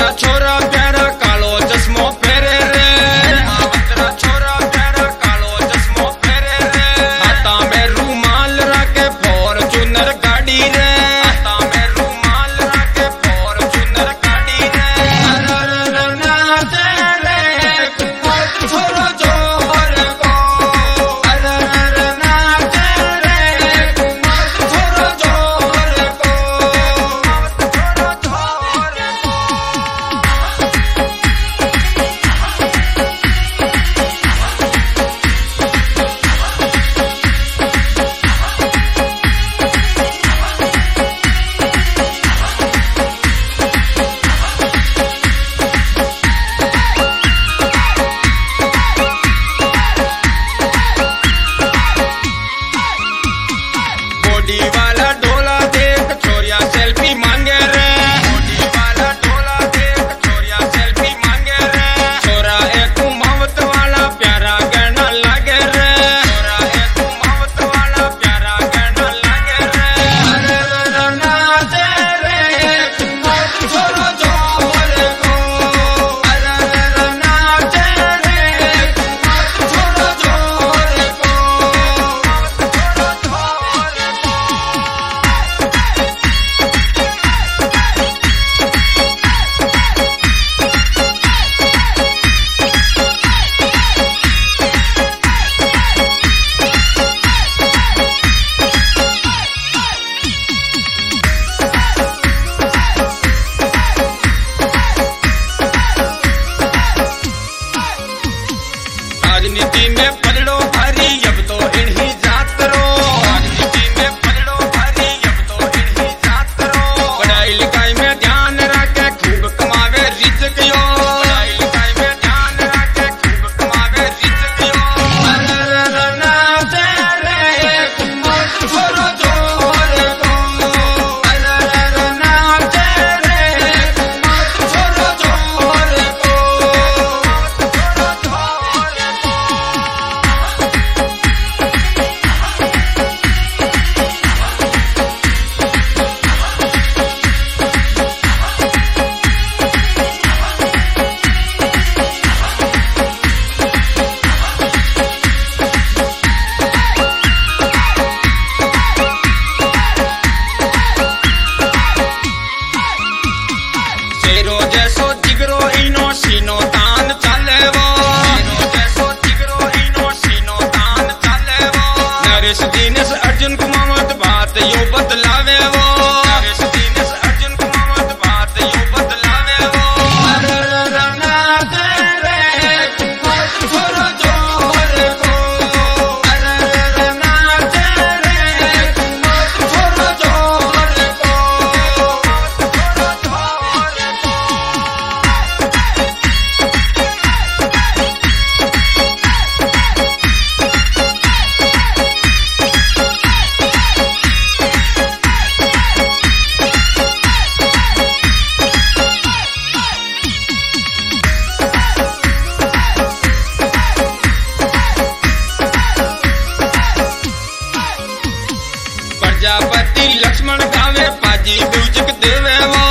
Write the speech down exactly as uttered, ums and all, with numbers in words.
मावतरा छोरा प्यारा कालो चश्मो फेरे रे मावतरा छोरा प्यारा कालो चश्मो फेरे रे हाथा में रूमाल रखे फॉर्च्यूनर गाड़ी रे हाथा में रूमाल रखे फॉर्च्यूनर गाड़ी रे अरे नाचे रे छोरा जोर को अरे नाचे रे छोरा जोर को बॉडी वाला ढोला देख छोरिया सेल्फी मांगे रे बॉडी वाला ढोला देख छोरिया सेल्फी मांगे रे छोरा एक मावत वाला प्यारा गहना लागे रे छोरा एक मावत वाला प्यारा गहना लागे रे अरे नाचे रे छोरा जोर को अरे नाचे रे छोरा जोर को राजनीति में पलड़ो भारी अब तो इन्हीं जात करो राजनीति में पलड़ो भारी अब तो इन्हीं जात करो पढ़ाई लिखाई में ध्यान रखे खूब कमावे रिज़्क़ यो पढ़ाई लिखाई में ध्यान रखे खूब कमावे रिज़्क़ यो अरे नाचे रे छोरा जोर को अरे नाचे रे छोरा जोर को शेरो जैसो जिगरो इनो सीनो तान चले वो शेरो जैसो जिगरो इनो सीनो तान चले वो नरेश दीनेश अर्जुन कुमावत बात यो बदलावे वो नरेश दीनेश अर्जुन कुमावत बात यो बदलावे वो अरे नाचे रे छोरा जोर को अरे नाचे रे छोरा जोर को प्रजापति लक्ष्मण गावे पाजी म्यूजिक देवे वो